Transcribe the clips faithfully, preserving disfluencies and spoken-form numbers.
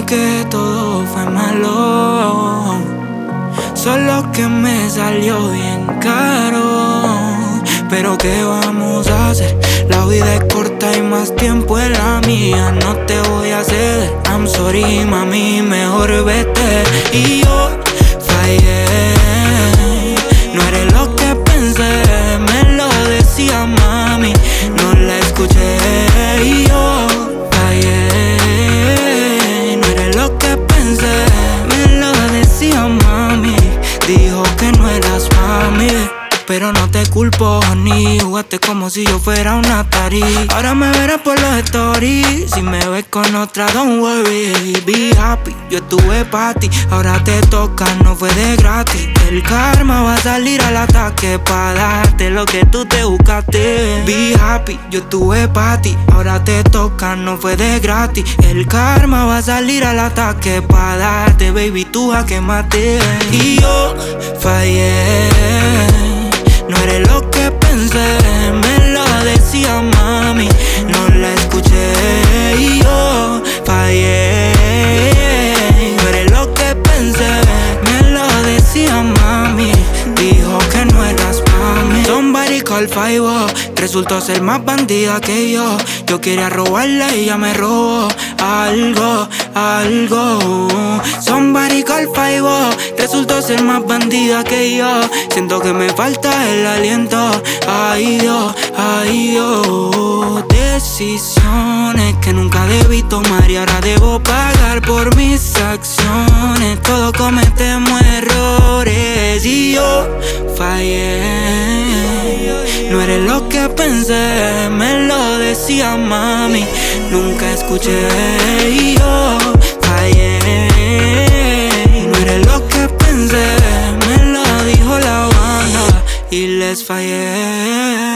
como que todo fue malo, solo que me salió bien caro. Pero ¿qué vamos a hacer? La vida es corta y más tiempo es la mía. No te voy a ceder, I'm sorry mami, mejor vete. Y yo fallé, no eres lo que pensé, me lo decía mami, no la escuché. Y yo fallé, no eres lo que pensé, me lo decía mami, dijo que no eras mami. Pero no te culpo, ni jugaste como si yo fuera un Atari. Ahora me verás por los stories, si me ves con otra, don't worry. Be happy, yo estuve pa' ti, ahora te toca, no fue de gratis. El karma va a salir al ataque pa' darte lo que tú te buscaste. Be happy, yo estuve pa' ti, ahora te toca, no fue de gratis. El karma va a salir al ataque pa' darte, baby, tú a que mate. Y yo fallé, no eres lo que pensé, me lo decía mami, no la escuché. Y yo fallé, no eres lo que pensé, me lo decía mami, dijo que no eras mami. Somebody call five oh, resultó ser más bandida que yo. Yo quería robarla y ella me robó algo, algo. Somebody call five oh, resultó ser más bandida que yo. Siento que me falta el aliento. Ay Dios, ay Dios. Decisiones que nunca debí tomar y ahora debo pagar por mis acciones. Todos cometemos errores y yo fallé. No eres lo que pensé, me lo decía mami, nunca escuché. Y yo fallé, no eres lo que pensé, me lo dijo la banda y les fallé.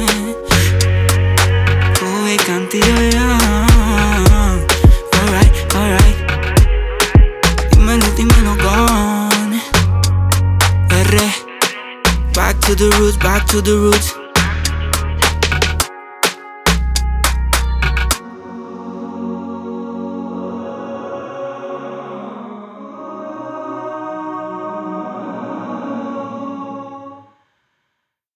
Tuve cantidad. Alright, alright. Dímelo, dímelo, gone. R. Back to the roots, back to the roots.